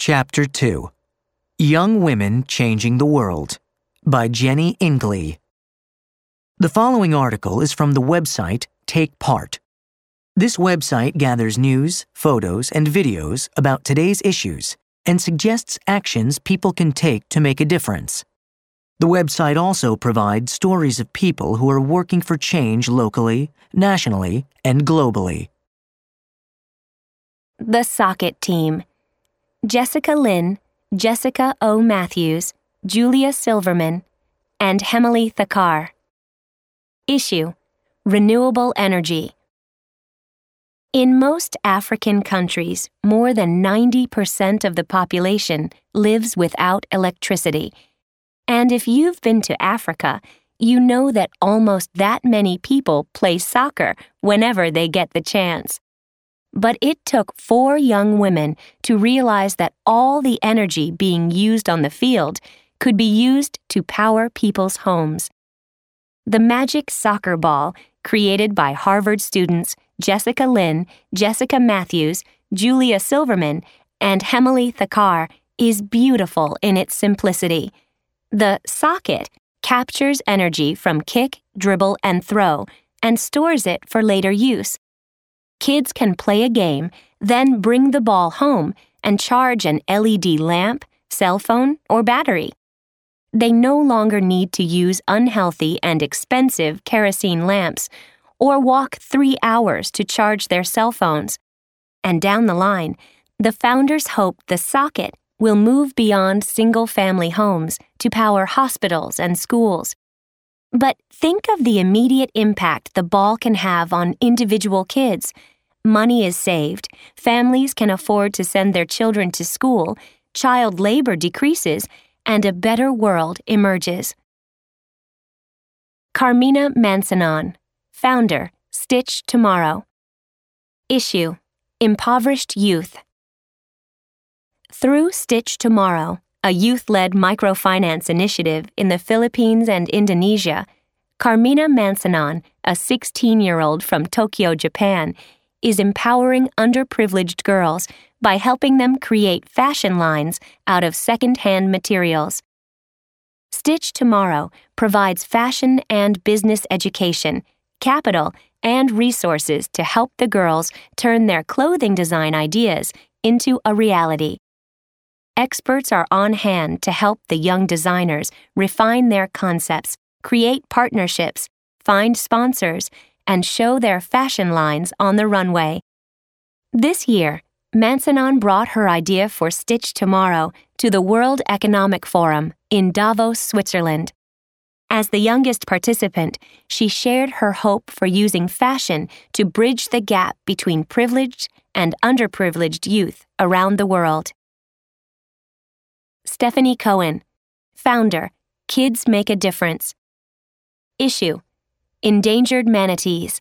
Chapter 2 Young Women Changing the World by Jenny Ingley. The following article is from the website Take Part. This website gathers news, photos, and videos about today's issues and suggests actions people can take to make a difference. The website also provides stories of people who are working for change locally, nationally, and globally. The Socket Team. Jessica Lynn, Jessica O. Matthews, Julia Silverman, and Hemily Thakar. Issue: Renewable Energy. In most African countries, more than 90% of the population lives without electricity. And if you've been to Africa, you know that almost that many people play soccer whenever they get the chance. But it took 4 young women to realize that all the energy being used on the field could be used to power people's homes. The magic soccer ball, created by Harvard students Jessica Lynn, Jessica Matthews, Julia Silverman, and Hemily Thakar, is beautiful in its simplicity. The socket captures energy from kick, dribble, and throw, and stores it for later use. Kids can play a game, then bring the ball home and charge an LED lamp, cell phone, or battery. They no longer need to use unhealthy and expensive kerosene lamps or walk 3 hours to charge their cell phones. And down the line, the founders hope the socket will move beyond single-family homes to power hospitals and schools. But think of the immediate impact the ball can have on individual kids. Money is saved, families can afford to send their children to school, child labor decreases, and a better world emerges. Carmina Mansanon, founder, Stitch Tomorrow. Issue: Impoverished Youth. Through Stitch Tomorrow, a youth-led microfinance initiative in the Philippines and Indonesia, Carmina Mansanon, a 16-year-old from Tokyo, Japan, is empowering underprivileged girls by helping them create fashion lines out of second-hand materials. Stitch Tomorrow provides fashion and business education, capital, and resources to help the girls turn their clothing design ideas into a reality. Experts are on hand to help the young designers refine their concepts, create partnerships, find sponsors, and show their fashion lines on the runway. This year, Mansanon brought her idea for Stitch Tomorrow to the World Economic Forum in Davos, Switzerland. As the youngest participant, she shared her hope for using fashion to bridge the gap between privileged and underprivileged youth around the world. Stephanie Cohen, founder, Kids Make a Difference. Issue: Endangered Manatees.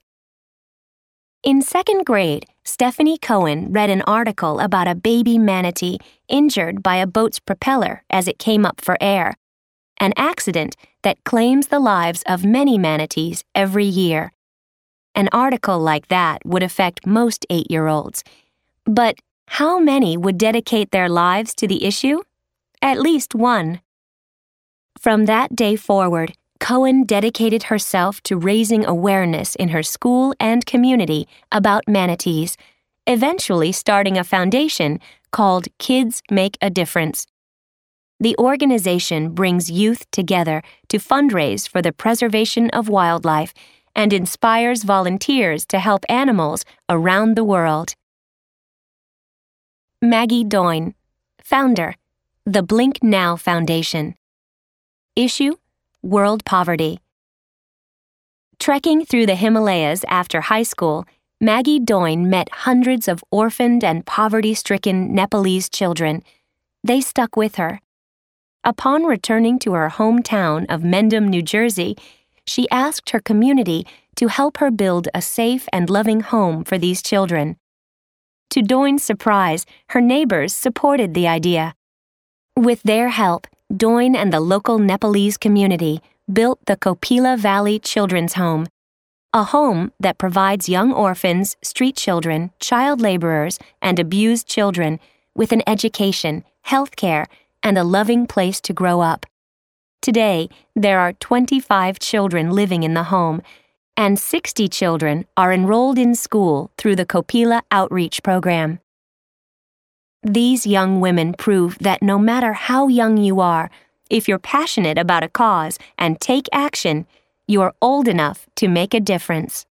In 2nd grade, Stephanie Cohen read an article about a baby manatee injured by a boat's propeller as it came up for air, an accident that claims the lives of many manatees every year. An article like that would affect most 8-year-olds. But how many would dedicate their lives to the issue? At least one. From that day forward, Cohen dedicated herself to raising awareness in her school and community about manatees, eventually starting a foundation called Kids Make a Difference. The organization brings youth together to fundraise for the preservation of wildlife and inspires volunteers to help animals around the world. Maggie Doyne, founder, the Blink Now Foundation. Issue: World Poverty. Trekking through the Himalayas after high school, Maggie Doyne met hundreds of orphaned and poverty-stricken Nepalese children. They stuck with her. Upon returning to her hometown of Mendham, New Jersey, she asked her community to help her build a safe and loving home for these children. To Doyne's surprise, her neighbors supported the idea. With their help, Doyne and the local Nepalese community built the Kopila Valley Children's Home, a home that provides young orphans, street children, child laborers, and abused children with an education, health care, and a loving place to grow up. Today, there are 25 children living in the home, and 60 children are enrolled in school through the Kopila Outreach Program. These young women prove that no matter how young you are, if you're passionate about a cause and take action, you are old enough to make a difference.